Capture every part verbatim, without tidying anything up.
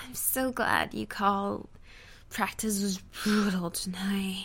I'm so glad you called. Practice was brutal tonight.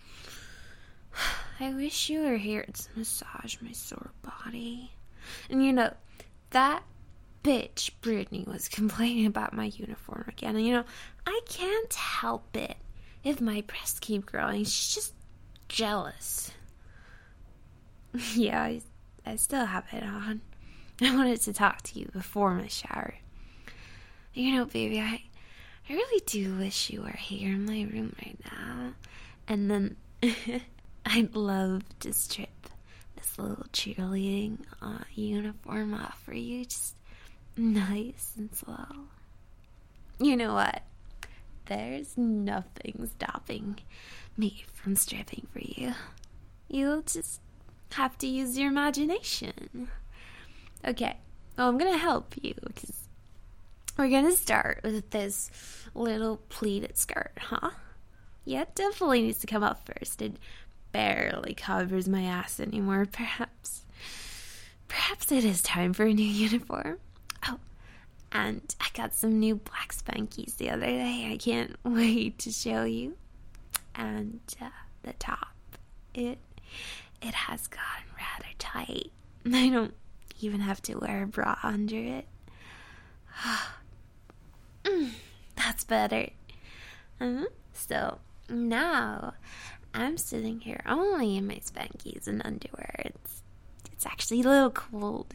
I wish you were here to massage my sore body. And you know, that bitch Brittany was complaining about my uniform again. And you know, I can't help it if my breasts keep growing. She's just jealous. Yeah, I, I still have it on. I wanted to talk to you before my shower. You know, baby, I, I really do wish you were here in my room right now. And then I'd love to strip this little cheerleading uh, uniform off for you. Just nice and slow. You know what? There's nothing stopping me from stripping for you. You'll just have to use your imagination. Okay, well, I'm gonna help you because we're gonna start with this little pleated skirt, huh? Yeah, it definitely needs to come up first. It barely covers my ass anymore. Perhaps, perhaps it is time for a new uniform. Oh, and I got some new black Spankies the other day. I can't wait to show you. And uh, the top, it it has gotten rather tight. I don't even have to wear a bra under it. mm, that's better. Uh-huh. So now I'm sitting here only in my Spankies and underwear. It's it's actually a little cold.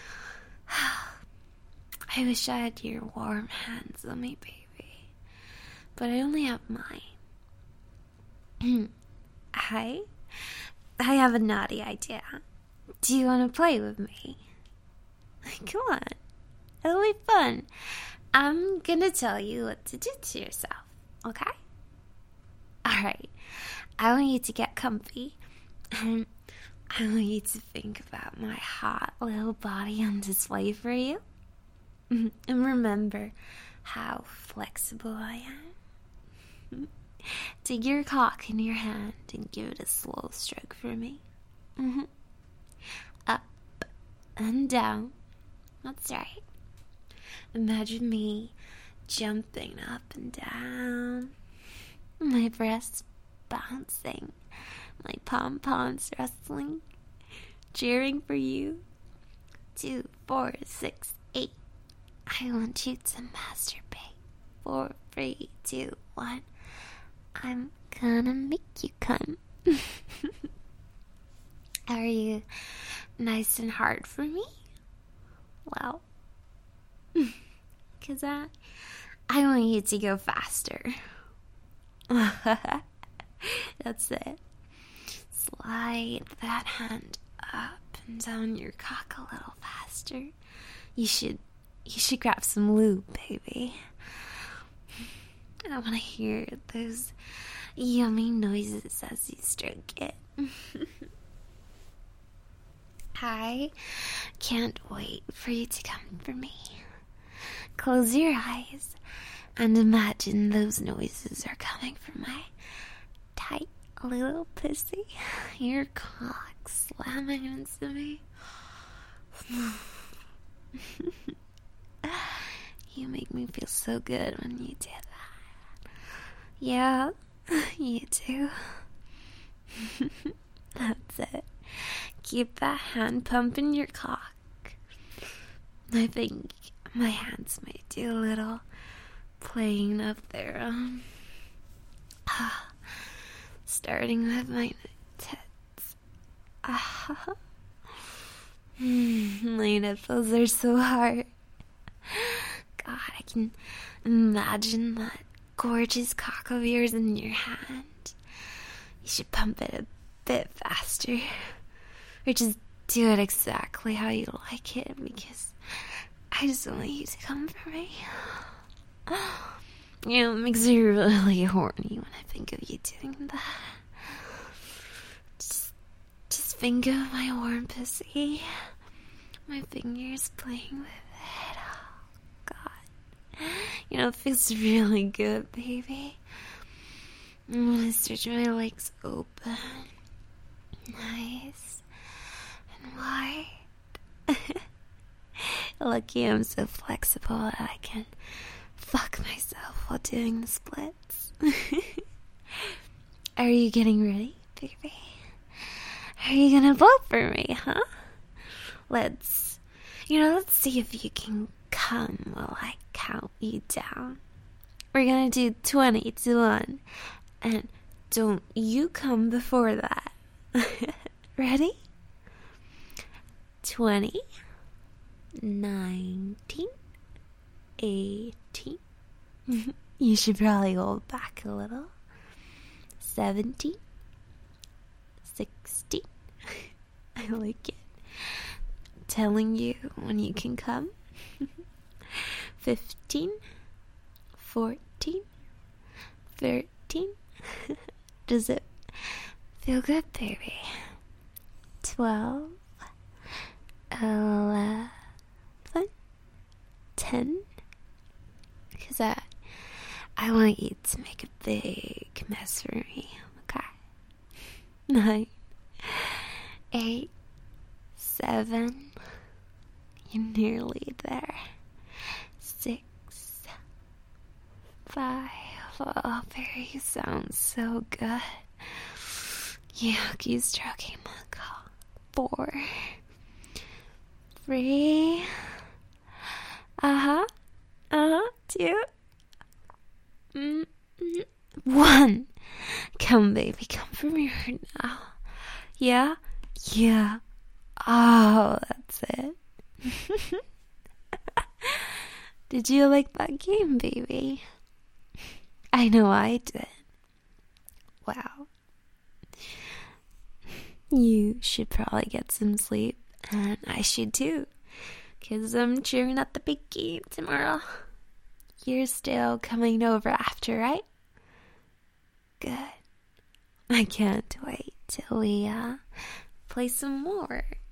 I wish I had your warm hands on me, baby. But I only have mine. I I have a naughty idea. Do you want to play with me? Come on. It'll be fun. I'm gonna tell you what to do to yourself, okay? Alright. I want you to get comfy. And I want you to think about my hot little body on display for you. And remember how flexible I am. Take your cock in your hand and give it a slow stroke for me. Mm-hmm. Up and down. That's right. Imagine me jumping up and down. My breasts bouncing. My pom-poms rustling. Cheering for you. Two, four, six, eight. I want you to masturbate. Four, three, two, one. I'm gonna make you come. Are you nice and hard for me? Well, because I, I want you to go faster. That's it. Slide that hand up and down your cock a little faster. You should, you should grab some lube, baby. I want to hear those yummy noises as you stroke it. I can't wait for you to come for me. Close your eyes and imagine those noises are coming from my tight little pussy. Your cock slamming into me. You make me feel so good when you do that. Yeah, you do. That's it. Keep that hand pumping your cock. I think my hands might do a little playing of their own. Starting with my tits. Ah. My nipples are so hard. God, I can imagine that gorgeous cock of yours in your hand. You should pump it a bit faster. Or just do it exactly how you like it, because I just want you to come for me. You know, it makes me really horny when I think of you doing that. Just, just think of my warm pussy. My fingers playing with it. Oh, God. You know, it feels really good, baby. And when I stretch my legs open. Nice. And wide. Lucky I'm so flexible that I can fuck myself while doing the splits. Are you getting ready, baby? Are you gonna vote for me, huh? Let's, you know, let's see if you can come while I count you down. We're gonna do twenty to one. And don't you come before that. Ready? twenty, nineteen, eighteen. You should probably hold back a little. seventeen, sixteen. I like it. Telling you when you can come. fifteen, fourteen, thirteen. Does it feel good, baby? twelve, eleven, ten. Because I, I want you to make a big mess for me, okay? nine, eight, seven. You're nearly there. six, five. Oh, Barry, you sound so good. Yeah, keep stroking my cock. Four. Three. Uh-huh. Uh-huh. Two. Mm-hmm. One. Come, baby. Come for me right now. Yeah? Yeah. Oh, that's it. Did you like that game, baby? I know I did. Wow. You should probably get some sleep, and I should too, because I'm cheering at the big game tomorrow. You're still coming over after, right? Good. I can't wait till we uh, play some more.